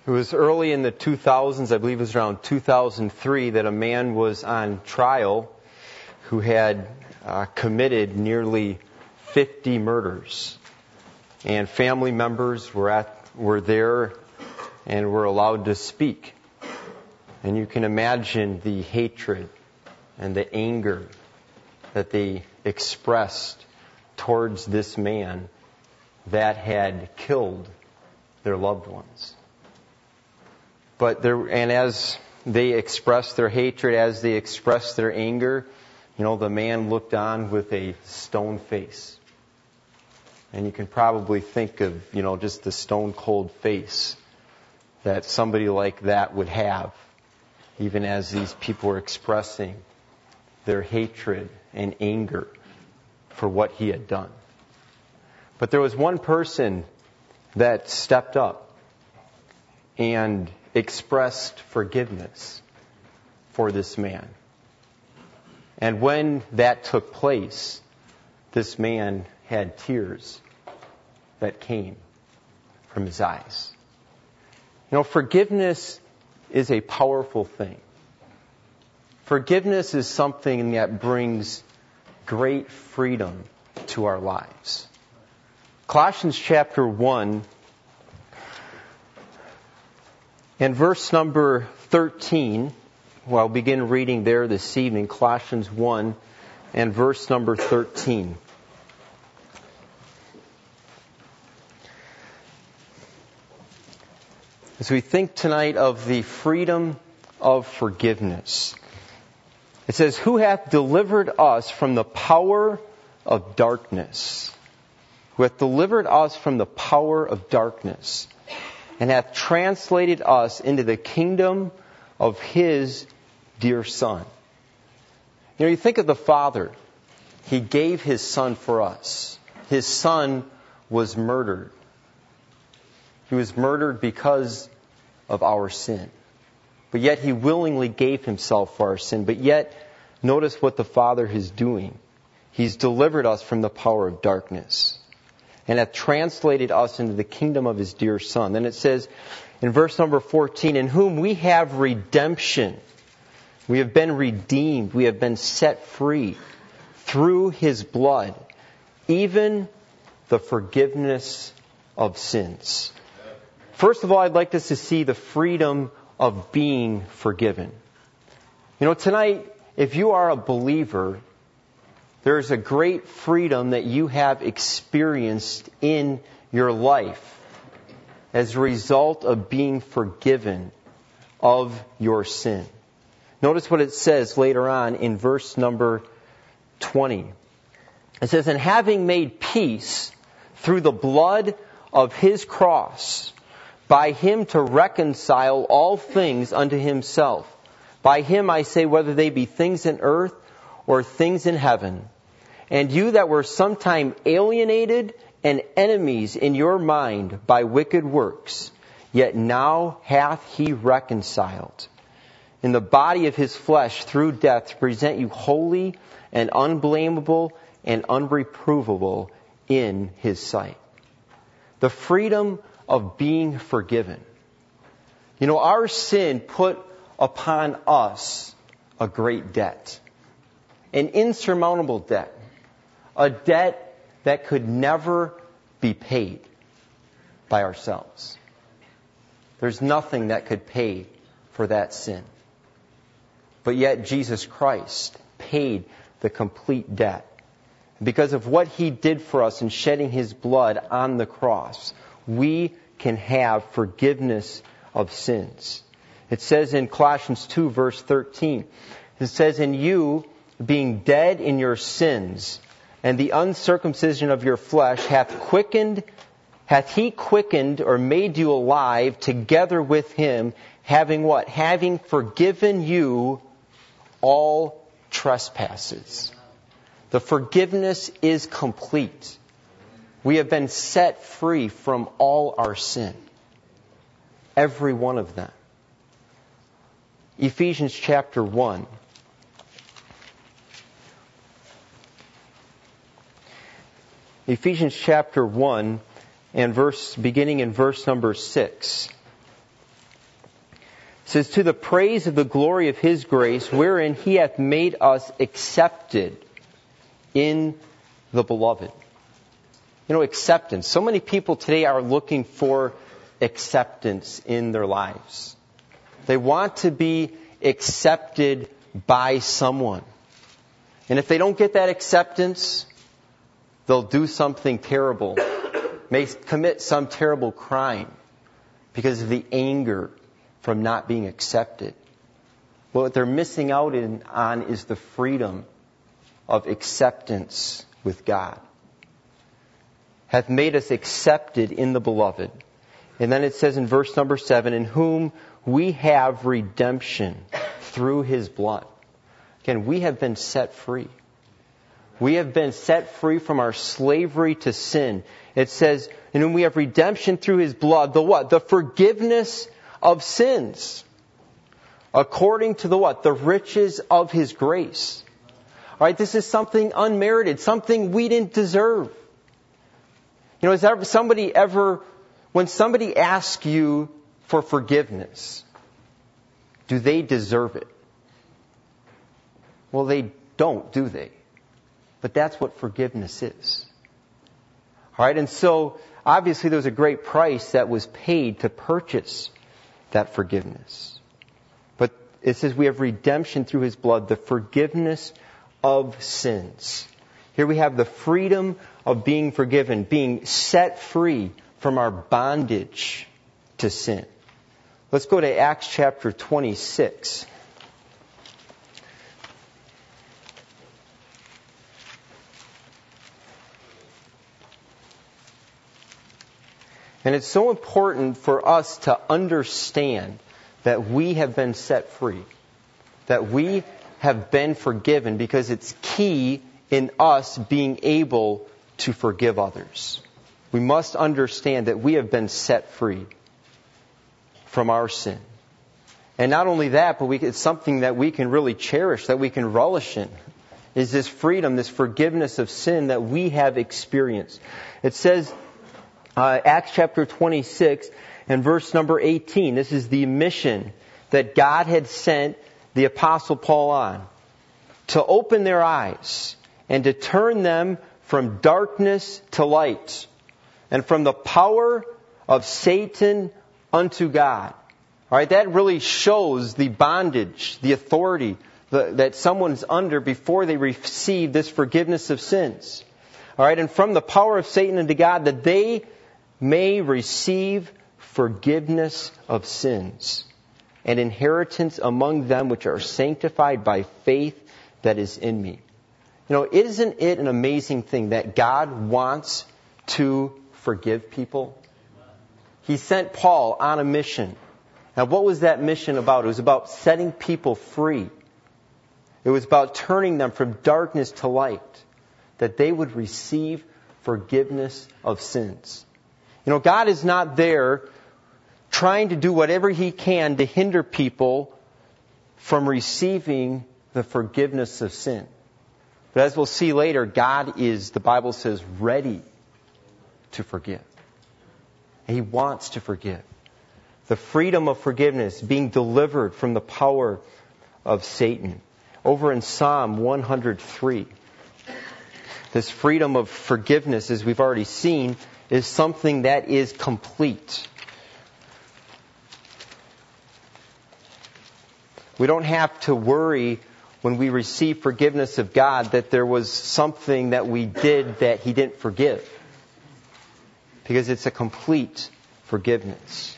It was early in the 2000s, I believe it was around 2003, that a man was on trial who had committed nearly 50 murders. And family members were there and were allowed to speak. And you can imagine the hatred and the anger that they expressed towards this man that had killed their loved ones. And as they expressed their hatred, as they expressed their anger, the man looked on with a stone face. And you can probably think of, just the stone cold face that somebody like that would have, even as these people were expressing their hatred and anger for what he had done. But there was one person that stepped up and expressed forgiveness for this man. And when that took place, this man had tears that came from his eyes. Forgiveness is a powerful thing. Forgiveness is something that brings great freedom to our lives. Colossians chapter 1 and verse number 13, I'll begin reading there this evening, Colossians 1 and verse number 13. As we think tonight of the freedom of forgiveness, it says, "Who hath delivered us from the power of darkness?" Who hath delivered us from the power of darkness, and hath translated us into the kingdom of His dear Son. You think of the Father. He gave His Son for us. His Son was murdered. He was murdered because of our sin. But yet He willingly gave Himself for our sin. But yet, notice what the Father is doing. He's delivered us from the power of darkness and hath translated us into the kingdom of His dear Son. Then it says in verse number 14, "In whom we have redemption." We have been redeemed. We have been set free through His blood, even the forgiveness of sins. First of all, I'd like us to see the freedom of being forgiven. Tonight, if you are a believer, there's a great freedom that you have experienced in your life as a result of being forgiven of your sin. Notice what it says later on in verse number 20. It says, "And having made peace through the blood of His cross, by Him to reconcile all things unto Himself. By Him, I say, whether they be things in earth or things in heaven. And you that were sometime alienated and enemies in your mind by wicked works, yet now hath He reconciled in the body of His flesh through death to present you holy and unblameable and unreprovable in His sight." The freedom of being forgiven. Our sin put upon us a great debt, an insurmountable debt, a debt that could never be paid by ourselves. There's nothing that could pay for that sin. But yet Jesus Christ paid the complete debt. Because of what He did for us in shedding His blood on the cross, we can have forgiveness of sins. It says in Colossians 2 verse 13, it says, "And you, being dead in your sins, and the uncircumcision of your flesh, hath He quickened or made you alive together with Him, having what? Having forgiven you all trespasses." The forgiveness is complete. We have been set free from all our sin. Every one of them. Ephesians chapter 1. Ephesians chapter 1 and beginning in verse number 6. It says, to the praise of the glory of His grace, wherein He hath made us accepted in the Beloved. You know, acceptance. So many people today are looking for acceptance in their lives. They want to be accepted by someone. And if they don't get that acceptance, they'll do something terrible, may commit some terrible crime because of the anger from not being accepted. Well, what they're missing out on is the freedom of acceptance with God. Hath made us accepted in the Beloved. And then it says in verse number 7, in whom we have redemption through His blood. Again, we have been set free. We have been set free from our slavery to sin. It says, in whom we have redemption through His blood. The what? The forgiveness of sins. According to the what? The riches of His grace. All right, this is something unmerited, something we didn't deserve. You know, when somebody asks you for forgiveness, do they deserve it? Well, they don't, do they? But that's what forgiveness is. All right, and so obviously there was a great price that was paid to purchase that forgiveness. But it says we have redemption through His blood, the forgiveness of sins. Here we have the freedom of being forgiven, being set free from our bondage to sin. Let's go to Acts chapter 26. And it's so important for us to understand that we have been set free, that we have been forgiven, because it's key in us being able to forgive others. We must understand that we have been set free from our sin. And not only that, but it's something that we can really cherish, that we can relish in, is this freedom, this forgiveness of sin that we have experienced. It says, Acts chapter 26 and verse number 18. This is the mission that God had sent the Apostle Paul on, to open their eyes and to turn them from darkness to light, and from the power of Satan unto God. All right, that really shows the bondage, the authority that someone's under before they receive this forgiveness of sins. All right, and from the power of Satan unto God, that they may receive forgiveness of sins and inheritance among them which are sanctified by faith that is in me. You know, isn't it an amazing thing that God wants to forgive people? He sent Paul on a mission. Now, what was that mission about? It was about setting people free. It was about turning them from darkness to light, that they would receive forgiveness of sins. You know, God is not there trying to do whatever He can to hinder people from receiving the forgiveness of sin. But as we'll see later, God is, the Bible says, ready to forgive. And He wants to forgive. The freedom of forgiveness, being delivered from the power of Satan. Over in Psalm 103, this freedom of forgiveness, as we've already seen, is something that is complete. We don't have to worry when we receive forgiveness of God that there was something that we did that He didn't forgive. Because it's a complete forgiveness.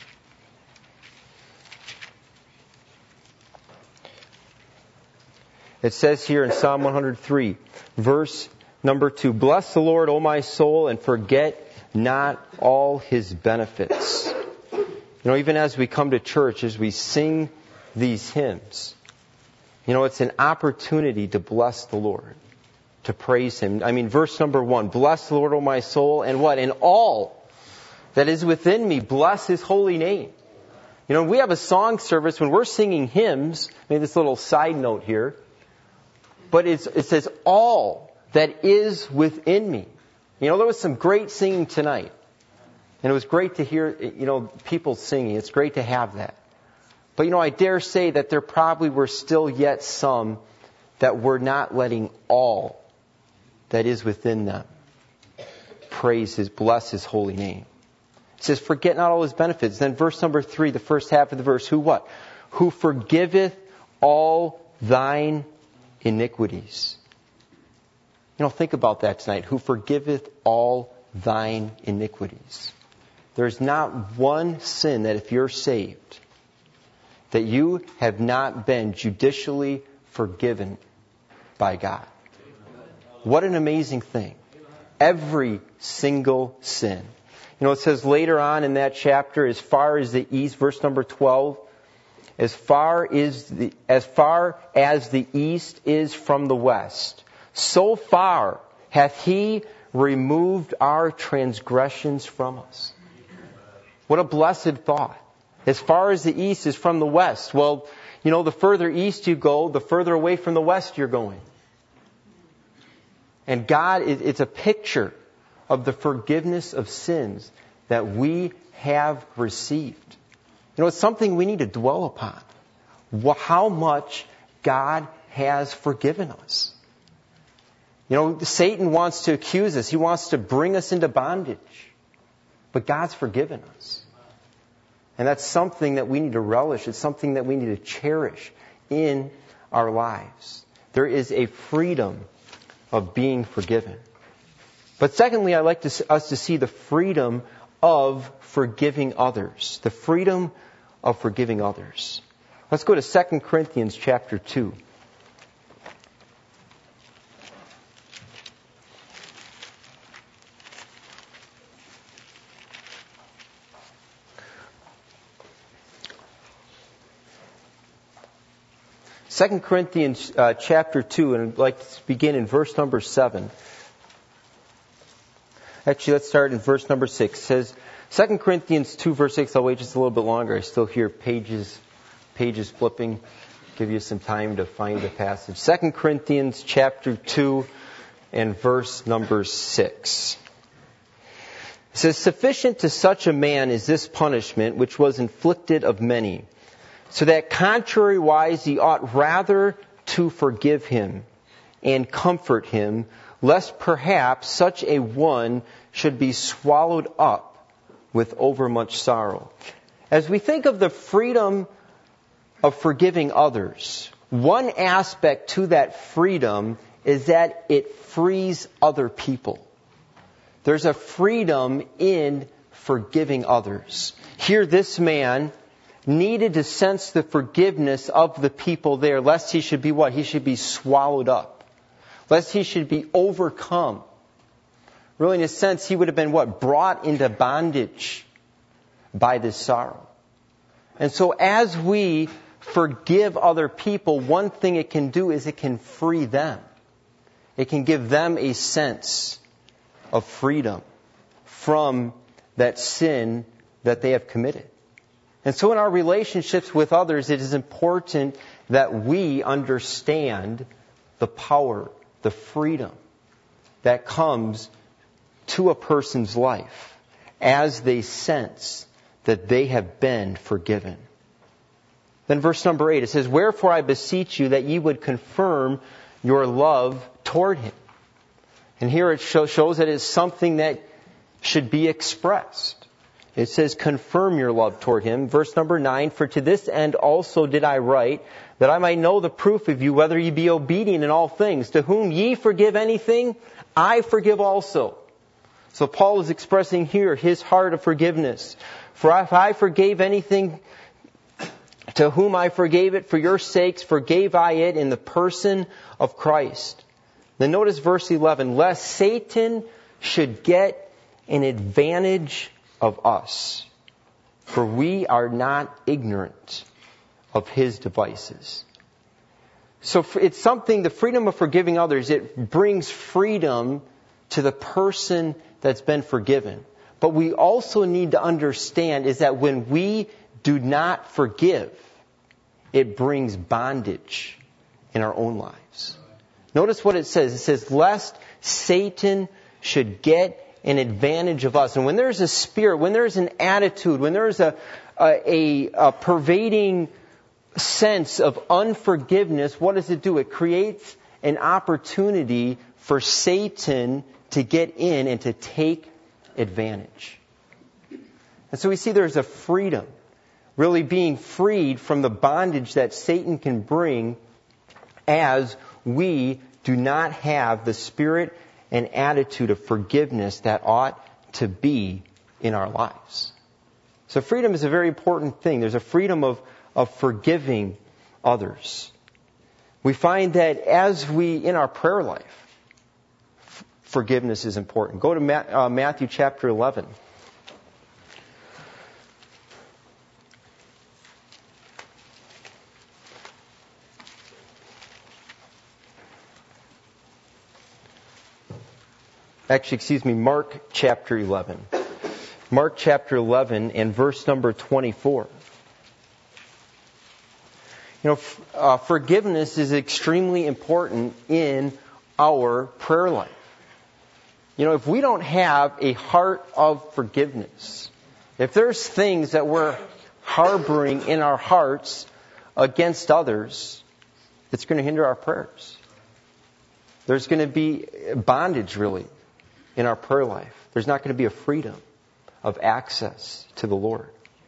It says here in Psalm 103, verse number 2, bless the Lord, O my soul, and forget not all His benefits. You know, even as we come to church, as we sing these hymns, you know, it's an opportunity to bless the Lord, to praise Him. I mean, verse number 1, bless the Lord, O my soul, and what? And all that is within me, bless His holy name. You know, we have a song service when we're singing hymns. Maybe this little side note here. But it says, all that is within me. You know, there was some great singing tonight. And it was great to hear, you know, people singing. It's great to have that. But I dare say that there probably were still yet some that were not letting all that is within them bless His holy name. It says, forget not all His benefits. Then verse number 3, the first half of the verse, who what? Who forgiveth all thine iniquities. Think about that tonight. Who forgiveth all thine iniquities. There's not one sin that if you're saved, that you have not been judicially forgiven by God. What an amazing thing. Every single sin. It says later on in that chapter, as far as the east, verse number 12, as far as the east is from the west, so far hath He removed our transgressions from us. What a blessed thought. As far as the east is from the west. Well, the further east you go, the further away from the west you're going. And God, it's a picture of the forgiveness of sins that we have received. It's something we need to dwell upon. How much God has forgiven us. Satan wants to accuse us. He wants to bring us into bondage. But God's forgiven us. And that's something that we need to relish. It's something that we need to cherish in our lives. There is a freedom of being forgiven. But secondly, I'd like us to see the freedom of forgiving others. The freedom of forgiving others. Let's go to 2 Corinthians chapter 2. Second Corinthians chapter 2, and I'd like to begin in verse number 7. Actually, let's start in verse number 6. It says, 2 Corinthians 2, verse 6. I'll wait just a little bit longer. I still hear pages flipping. Give you some time to find the passage. 2 Corinthians chapter 2 and verse number 6. It says, sufficient to such a man is this punishment which was inflicted of many. So that contrariwise ye ought rather to forgive him and comfort him, lest perhaps such a one should be swallowed up with overmuch sorrow. As we think of the freedom of forgiving others, one aspect to that freedom is that it frees other people. There's a freedom in forgiving others. Here this man needed to sense the forgiveness of the people there, lest he should be what? He should be swallowed up. Lest he should be overcome. Really, in a sense, he would have been what? Brought into bondage by this sorrow. And so as we forgive other people, one thing it can do is it can free them. It can give them a sense of freedom from that sin that they have committed. And so in our relationships with others, it is important that we understand the power, the freedom that comes to a person's life as they sense that they have been forgiven. Then verse number 8, it says, wherefore I beseech you that ye would confirm your love toward him. And here it shows that it is something that should be expressed. It says, confirm your love toward him. Verse number 9, for to this end also did I write, that I might know the proof of you, whether ye be obedient in all things. To whom ye forgive anything, I forgive also. So Paul is expressing here his heart of forgiveness. For if I forgave anything, to whom I forgave it, for your sakes forgave I it in the person of Christ. Then notice verse 11, lest Satan should get an advantage of us, for we are not ignorant of his devices. So it's something, the freedom of forgiving others, it brings freedom to the person that's been forgiven. But we also need to understand is that when we do not forgive, it brings bondage in our own lives. Notice what it says. It says, lest Satan should get an advantage of us. And when there's a spirit, when there's an attitude, when there's a pervading sense of unforgiveness, what does it do? It creates an opportunity for Satan to get in and to take advantage. And so we see there's a freedom, really being freed from the bondage that Satan can bring as we do not have the spirit and attitude of forgiveness that ought to be in our lives. So freedom is a very important thing. There's a freedom of forgiving others. We find that as we, in our prayer life, forgiveness is important. Go to Matthew chapter 11. Mark chapter 11. Mark chapter 11 and verse number 24. Forgiveness is extremely important in our prayer life. If we don't have a heart of forgiveness, if there's things that we're harboring in our hearts against others, it's going to hinder our prayers. There's going to be bondage, really, in our prayer life. There's not going to be a freedom of access to the Lord.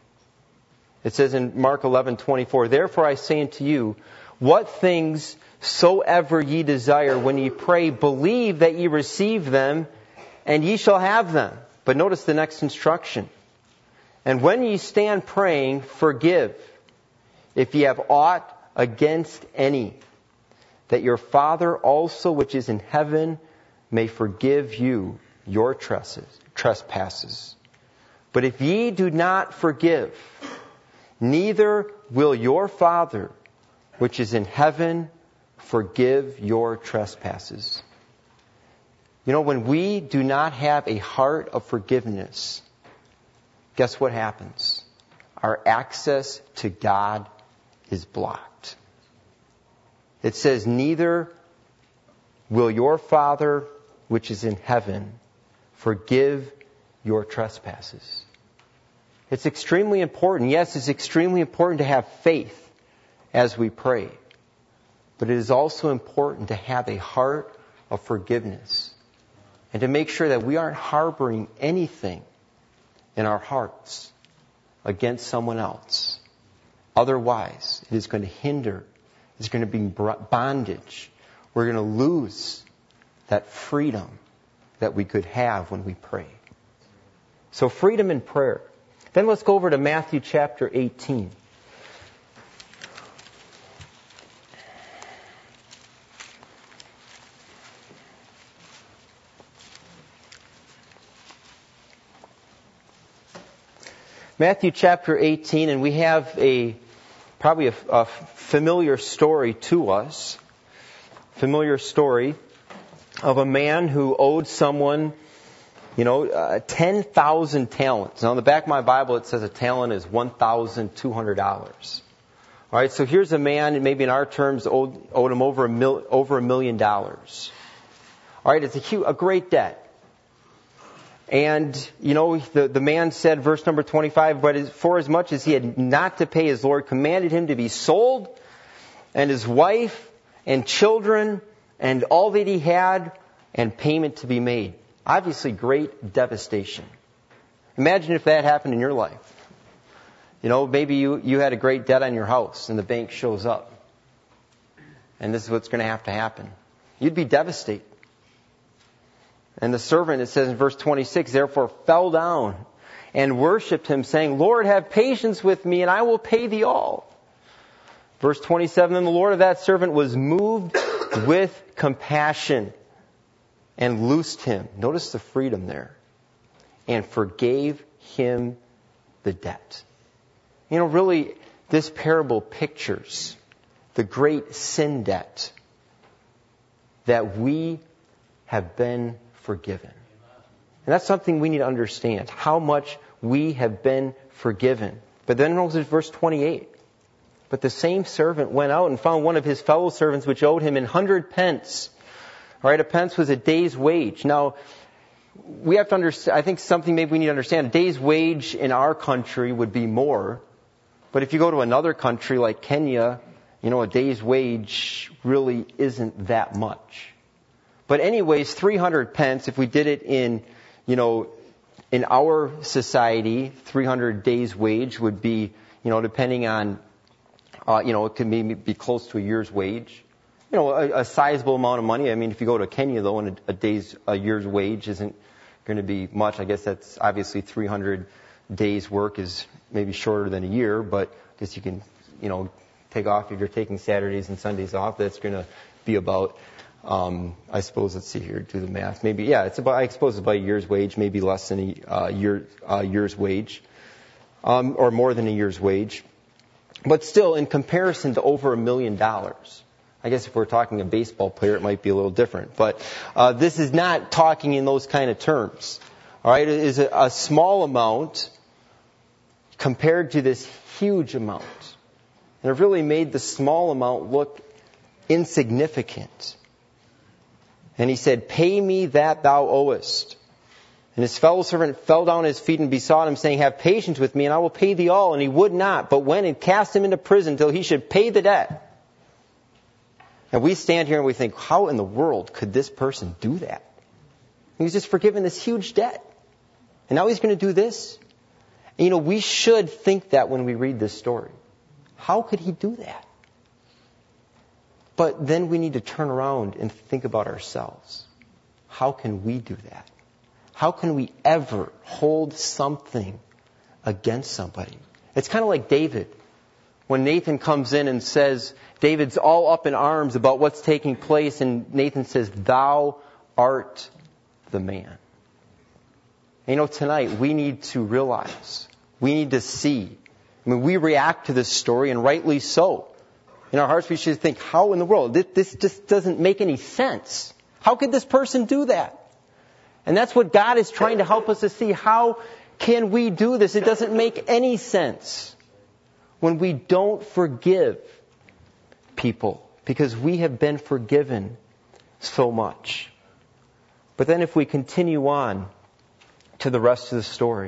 It says in Mark 11:24, "Therefore I say unto you, what things soever ye desire when ye pray, believe that ye receive them, and ye shall have them." But notice the next instruction. "And when ye stand praying, forgive, if ye have aught against any, that your Father also which is in heaven may forgive you your trespasses. But if ye do not forgive, neither will your Father which is in heaven forgive your trespasses." When we do not have a heart of forgiveness, guess what happens? Our access to God is blocked. It says, "Neither will your Father which is in heaven forgive your trespasses." It's extremely important. Yes, it's extremely important to have faith as we pray. But it is also important to have a heart of forgiveness and to make sure that we aren't harboring anything in our hearts against someone else. Otherwise, it is going to hinder. It's going to be bondage. We're going to lose that freedom that we could have when we pray. So freedom in prayer. Then let's go over to Matthew chapter 18. Matthew chapter 18, and we have probably a familiar story to us. Familiar story of a man who owed someone, 10,000 talents. Now, on the back of my Bible, it says a talent is $1,200. All right, so here's a man, and maybe in our terms, owed him over $1 million. All right, it's a great debt. And, the man said, verse number 25, "But for as much as he had not to pay, his Lord commanded him to be sold, and his wife and children and all that he had, and payment to be made." Obviously, great devastation. Imagine if that happened in your life. Maybe you had a great debt on your house, and the bank shows up. And this is what's going to have to happen. You'd be devastated. And the servant, it says in verse 26, "Therefore fell down and worshipped him, saying, Lord, have patience with me, and I will pay thee all." Verse 27, "Then the Lord of that servant was moved with compassion and loosed him." Notice the freedom there. "And forgave him the debt." Really, this parable pictures the great sin debt that we have been forgiven. And that's something we need to understand, how much we have been forgiven. But then notice verse 28. "But the same servant went out and found one of his fellow servants which owed him 100 pence. All right, a pence was a day's wage. Now, we have to understand, I think something maybe we need to understand, a day's wage in our country would be more But if you go to another country like Kenya, a day's wage really isn't that much. But anyways, 300 pence, if we did it in our society, 300 days wage would be, depending on, it could maybe be close to a year's wage. A sizable amount of money. I mean, if you go to Kenya, though, and a year's wage isn't going to be much. I guess that's obviously 300 days work is maybe shorter than a year, but I guess you can, take off if you're taking Saturdays and Sundays off. That's going to be about, I suppose, let's see here, do the math. Maybe, yeah, I suppose it's about a year's wage, maybe less than a year's wage, or more than a year's wage. But still, in comparison to over $1 million, I guess if we're talking a baseball player, it might be a little different. But this is not talking in those kind of terms. All right, it is a small amount compared to this huge amount. And it really made the small amount look insignificant. And he said, "Pay me that thou owest." And his fellow servant fell down at his feet and besought him, saying, "Have patience with me, and I will pay thee all." And he would not, but went and cast him into prison till he should pay the debt. And we stand here and we think, how in the world could this person do that? He was just forgiven this huge debt. And now he's going to do this? And we should think that when we read this story. How could he do that? But then we need to turn around and think about ourselves. How can we do that? How can we ever hold something against somebody? It's kind of like David. When Nathan comes in and says, David's all up in arms about what's taking place, and Nathan says, "Thou art the man." Tonight we need to realize, we need to see. We react to this story, and rightly so. In our hearts we should think, how in the world? This just doesn't make any sense. How could this person do that? And that's what God is trying to help us to see. How can we do this? It doesn't make any sense when we don't forgive people, because we have been forgiven so much. But then if we continue on to the rest of the story,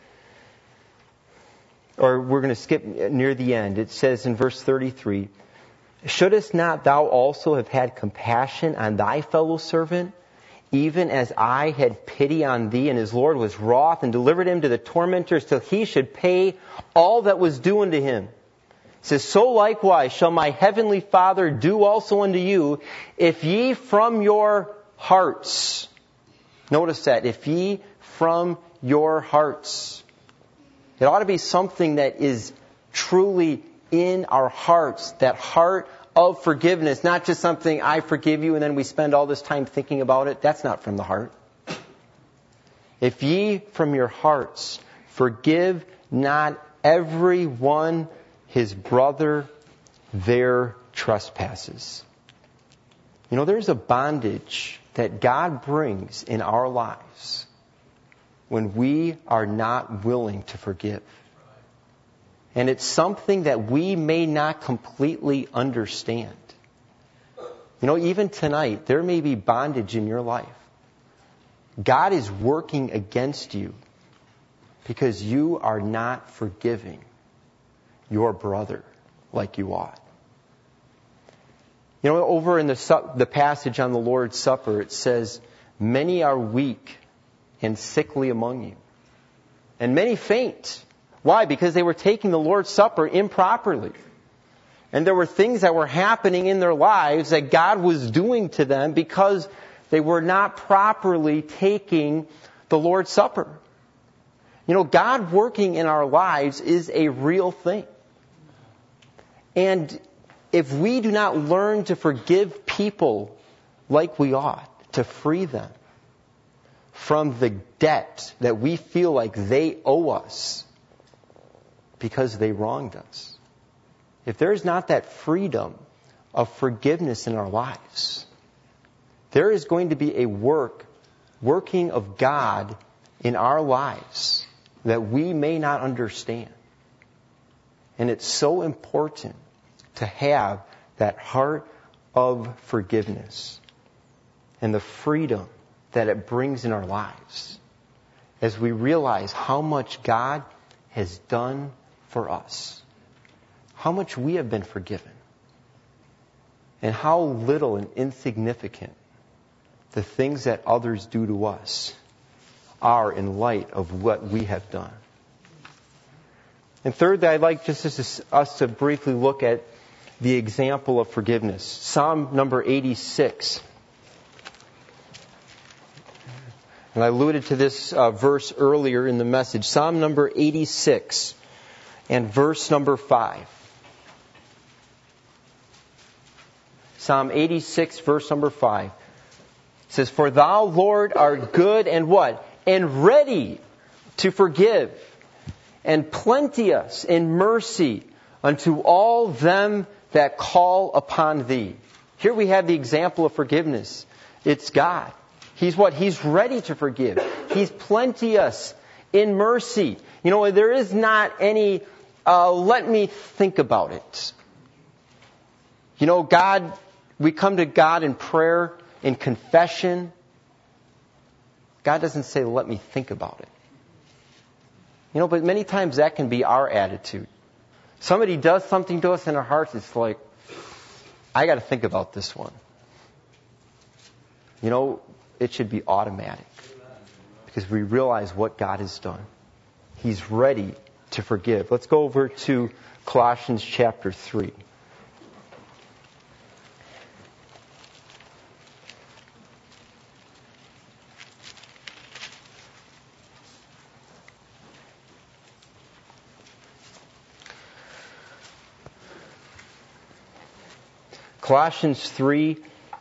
or we're going to skip near the end, it says in verse 33, "Shouldest not thou also have had compassion on thy fellow servant, even as I had pity on thee? And his Lord was wroth and delivered him to the tormentors till he should pay all that was due unto him. It says, so likewise shall my heavenly Father do also unto you, if ye from your hearts," notice that, if ye from your hearts. It ought to be something that is truly in our hearts, that heart of forgiveness, not just something, I forgive you, and then we spend all this time thinking about it. That's not from the heart. If ye from your hearts forgive not every one his brother their trespasses. There's a bondage that God brings in our lives when we are not willing to forgive. And it's something that we may not completely understand. Even tonight, there may be bondage in your life. God is working against you because you are not forgiving your brother like you ought. Over in the passage on the Lord's Supper, it says, "Many are weak and sickly among you, and many faint." Why? Because they were taking the Lord's Supper improperly. And there were things that were happening in their lives that God was doing to them because they were not properly taking the Lord's Supper. God working in our lives is a real thing. And if we do not learn to forgive people like we ought, to free them from the debt that we feel like they owe us because they wronged us, if there's not that freedom of forgiveness in our lives, there is going to be a working of God in our lives that we may not understand. And it's so important to have that heart of forgiveness and the freedom that it brings in our lives as we realize how much God has done for us. how much we have been forgiven and how little and insignificant the things that others do to us are in light of what we have done. And thirdly, I'd like us to briefly look at the example of forgiveness. Psalm number 86. And I alluded to this verse earlier in the message. Psalm number 86 and verse number 5. Psalm 86, verse number 5. It says, "For thou, Lord, art good and" what? "And ready to forgive, and plenteous in mercy unto all them that call upon thee." Here we have the example of forgiveness. It's God. He's what? He's ready to forgive. He's plenteous in mercy. You know, there is not any, let me think about it. You know, God, we come to God in prayer, in confession. God doesn't say, let me think about it. You know, but many times that can be our attitude. Somebody does something to us in our hearts, it's like, I got to think about this one. You know, it should be automatic because we realize what God has done. He's ready to forgive. Let's go over to Colossians chapter 3. Colossians 3,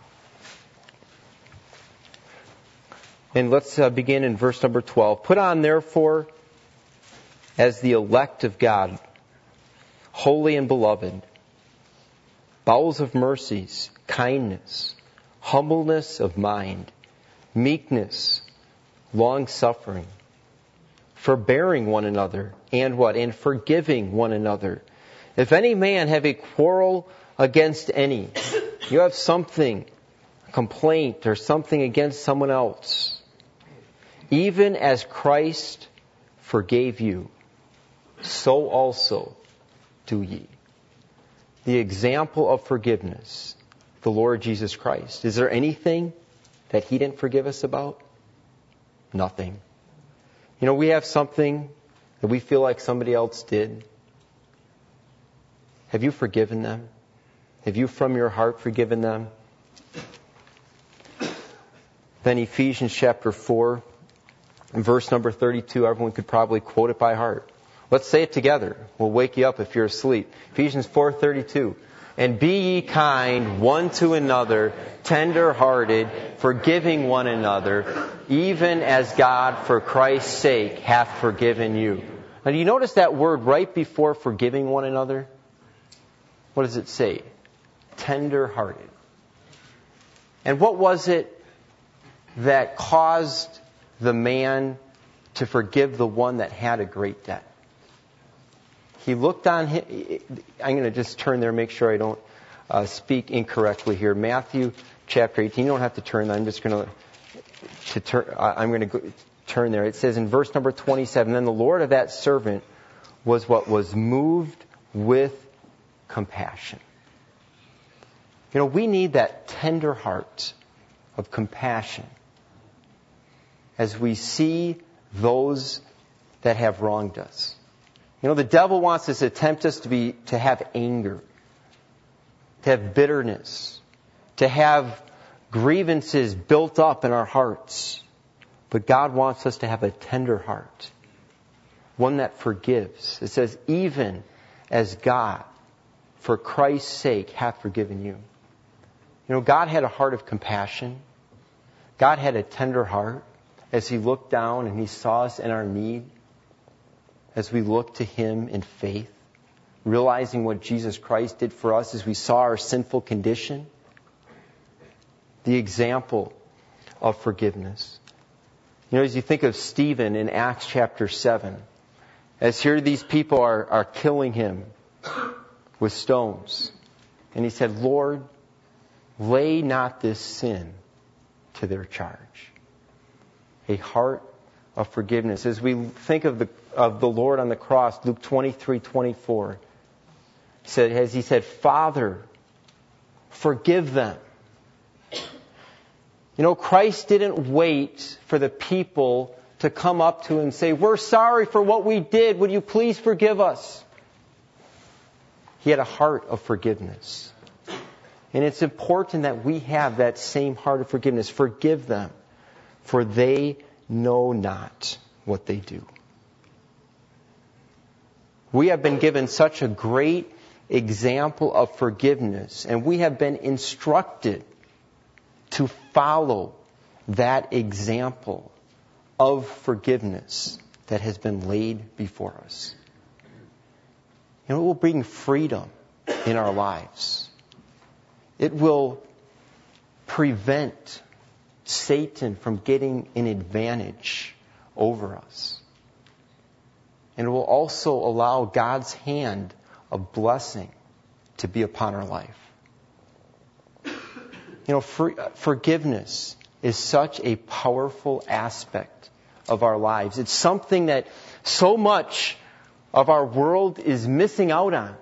and let's begin in verse number 12. "Put on, therefore, as the elect of God, holy and beloved, bowels of mercies, kindness, humbleness of mind, meekness, long-suffering, forbearing one another," and what? "And forgiving one another. If any man have a quarrel against any," you have something, a complaint or something against someone else, "even as Christ forgave you, so also do ye." The example of forgiveness, the Lord Jesus Christ. Is there anything that He didn't forgive us about? Nothing. You know, we have something that we feel like somebody else did. Have you forgiven them? Have you from your heart forgiven them? Then Ephesians chapter 4, verse number 32, everyone could probably quote it by heart. Let's say it together. We'll wake you up if you're asleep. Ephesians 4:32. "And be ye kind one to another, tender-hearted, forgiving one another, even as God for Christ's sake hath forgiven you." Now do you notice that word right before forgiving one another? What does it say? Tender-hearted. And what was it that caused the man to forgive the one that had a great debt? He looked on him. I'm going to just turn there, make sure I don't speak incorrectly here. Matthew chapter 18. You don't have to turn there. I'm just going to turn. I'm going to turn there. It says in verse number 27, "Then the Lord of that servant was what? Was moved with compassion." You know, we need that tender heart of compassion as we see those that have wronged us. You know, the devil wants to tempt us to have anger, to have bitterness, to have grievances built up in our hearts. But God wants us to have a tender heart, one that forgives. It says, "Even as God, for Christ's sake, hath forgiven you." You know, God had a heart of compassion. God had a tender heart as He looked down and He saw us in our need. As we looked to Him in faith, realizing what Jesus Christ did for us as we saw our sinful condition. The example of forgiveness. You know, as you think of Stephen in Acts chapter 7, as here these people are killing him with stones. And he said, "Lord, lay not this sin to their charge." A heart of forgiveness. As we think of the Lord on the cross, Luke 23:24, As he said, Father, forgive them. You know, Christ didn't wait for the people to come up to him and say, we're sorry for what we did. Would you please forgive us? He had a heart of forgiveness. And it's important that we have that same heart of forgiveness. Forgive them, for they know not what they do. We have been given such a great example of forgiveness, and we have been instructed to follow that example of forgiveness that has been laid before us. And it will bring freedom in our lives. It will prevent Satan from getting an advantage over us. And it will also allow God's hand of blessing to be upon our life. You know, forgiveness is such a powerful aspect of our lives. It's something that so much of our world is missing out on.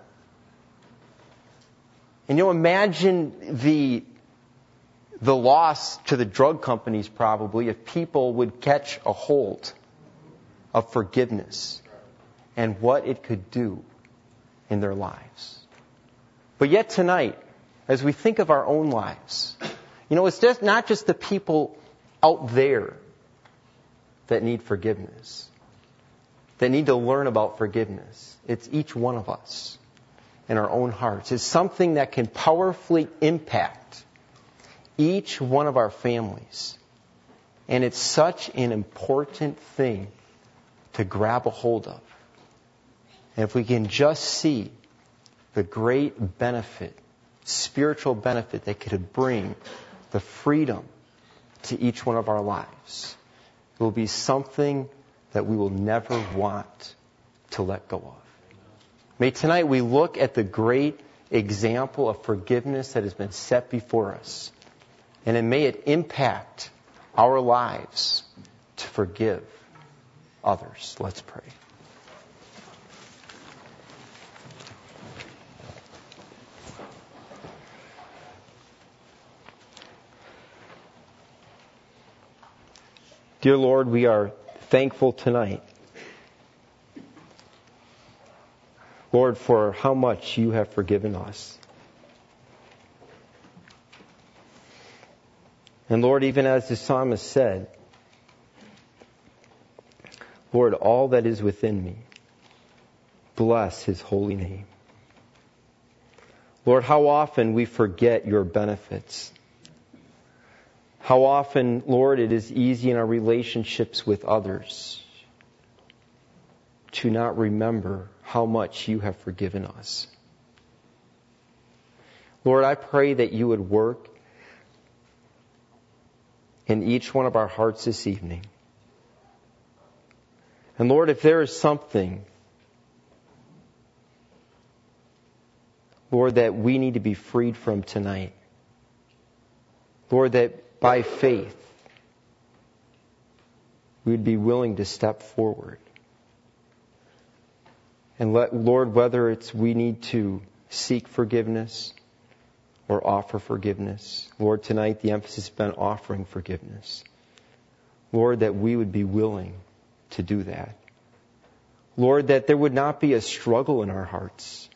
And you know, imagine the loss to the drug companies probably if people would catch a hold of forgiveness and what it could do in their lives. But yet tonight, as we think of our own lives, you know, it's just not just the people out there that need forgiveness, that need to learn about forgiveness. It's each one of us in our own hearts. It's something that can powerfully impact each one of our families. And it's such an important thing to grab a hold of. And if we can just see the great benefit, spiritual benefit that could bring the freedom to each one of our lives, it will be something that we will never want to let go of. May tonight we look at the great example of forgiveness that has been set before us. And may it impact our lives to forgive others. Let's pray. Dear Lord, we are thankful tonight, Lord, for how much you have forgiven us. And Lord, even as the psalmist said, Lord, all that is within me, bless his holy name. Lord, how often we forget your benefits. How often, Lord, it is easy in our relationships with others to not remember how much you have forgiven us. Lord, I pray that you would work in each one of our hearts this evening. And Lord, if there is something, Lord, that we need to be freed from tonight, Lord, that by faith we would be willing to step forward. And Lord, whether it's we need to seek forgiveness or offer forgiveness, Lord, tonight the emphasis has been offering forgiveness. Lord, that we would be willing to do that. Lord, that there would not be a struggle in our hearts,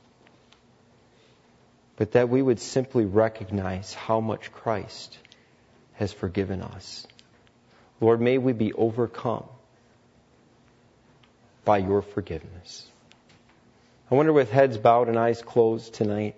but that we would simply recognize how much Christ has forgiven us. Lord, may we be overcome by your forgiveness. I wonder, with heads bowed and eyes closed tonight,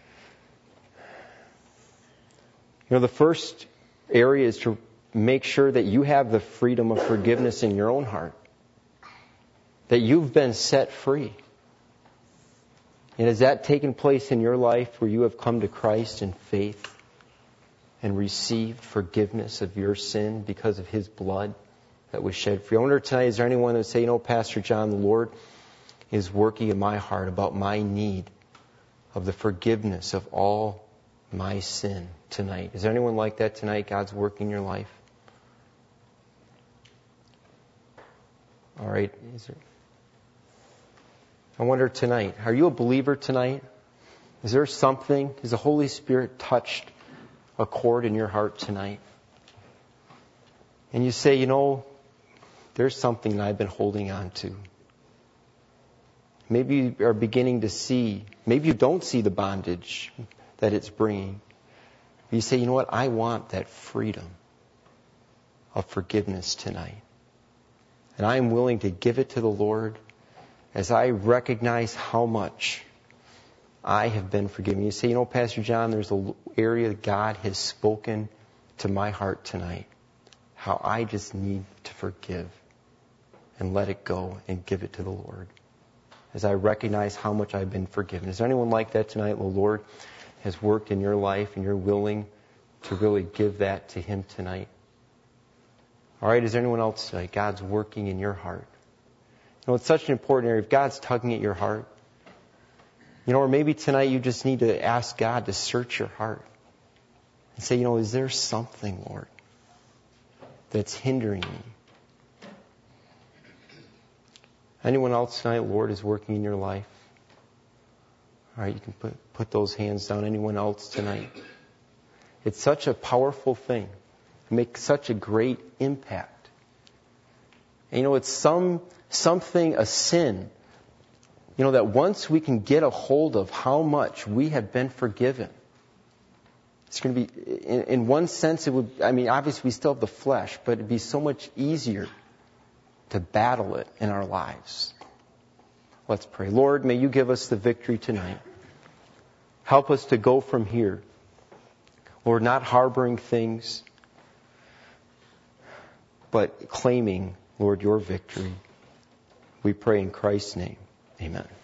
you know, the first area is to make sure that you have the freedom of forgiveness in your own heart, that you've been set free. And has that taken place in your life where you have come to Christ in faith and received forgiveness of your sin because of his blood that was shed for you? I wonder tonight, is there anyone that would say, you know, Pastor John, the Lord is working in my heart about my need of the forgiveness of all my sin tonight? Is there anyone like that tonight? God's working in your life? All right. I wonder tonight, are you a believer tonight? Is there something? Has the Holy Spirit touched a chord in your heart tonight? And you say, you know, there's something that I've been holding on to. Maybe you are beginning to see, maybe you don't see the bondage that it's bringing. You say, you know what, I want that freedom of forgiveness tonight. And I am willing to give it to the Lord as I recognize how much I have been forgiven. You say, you know, Pastor John, there's an area that God has spoken to my heart tonight. How I just need to forgive and let it go and give it to the Lord. As I recognize how much I've been forgiven. Is there anyone like that tonight? The Lord has worked in your life and you're willing to really give that to Him tonight. All right, is there anyone else tonight? God's working in your heart. You know, it's such an important area. If God's tugging at your heart, you know, or maybe tonight you just need to ask God to search your heart and say, you know, is there something, Lord, that's hindering me? Anyone else tonight, Lord, is working in your life? All right, you can put those hands down. Anyone else tonight? It's such a powerful thing. It makes such a great impact. And you know, it's something, a sin, you know, that once we can get a hold of how much we have been forgiven, it's going to be, in one sense, it would, I mean, obviously we still have the flesh, but it'd be so much easier to battle it in our lives. Let's pray. Lord, may you give us the victory tonight. Help us to go from here, Lord, not harboring things, but claiming, Lord, your victory. We pray in Christ's name. Amen.